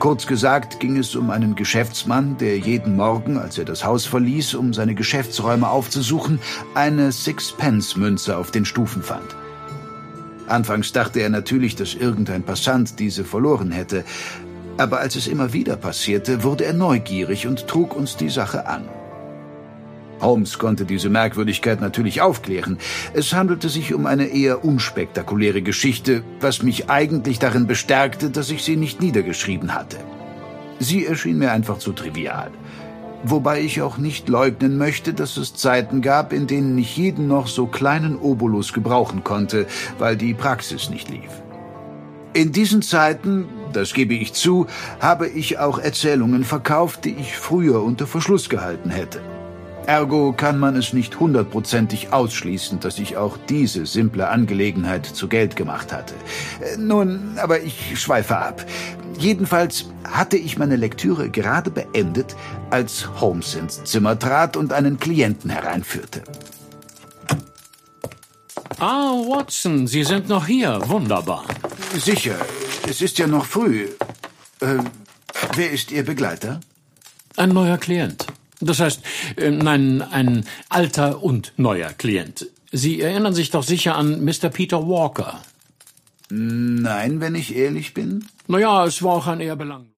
Kurz gesagt ging es um einen Geschäftsmann, der jeden Morgen, als er das Haus verließ, um seine Geschäftsräume aufzusuchen, eine Sixpence-Münze auf den Stufen fand. Anfangs dachte er natürlich, dass irgendein Passant diese verloren hätte, aber als es immer wieder passierte, wurde er neugierig und trug uns die Sache an. Holmes konnte diese Merkwürdigkeit natürlich aufklären. Es handelte sich um eine eher unspektakuläre Geschichte, was mich eigentlich darin bestärkte, dass ich sie nicht niedergeschrieben hatte. Sie erschien mir einfach zu trivial. Wobei ich auch nicht leugnen möchte, dass es Zeiten gab, in denen ich jeden noch so kleinen Obolus gebrauchen konnte, weil die Praxis nicht lief. In diesen Zeiten, das gebe ich zu, habe ich auch Erzählungen verkauft, die ich früher unter Verschluss gehalten hätte. Ergo kann man es nicht 100%ig ausschließen, dass ich auch diese simple Angelegenheit zu Geld gemacht hatte. Nun, aber ich schweife ab. Jedenfalls hatte ich meine Lektüre gerade beendet, als Holmes ins Zimmer trat und einen Klienten hereinführte. Ah, Watson, Sie sind noch hier. Wunderbar. Sicher, es ist ja noch früh. Wer ist Ihr Begleiter? Ein neuer Klient. Das heißt, nein, ein alter und neuer Klient. Sie erinnern sich doch sicher an Mr. Peter Walker. Nein, wenn ich ehrlich bin. Naja, es war auch ein eher belangloser.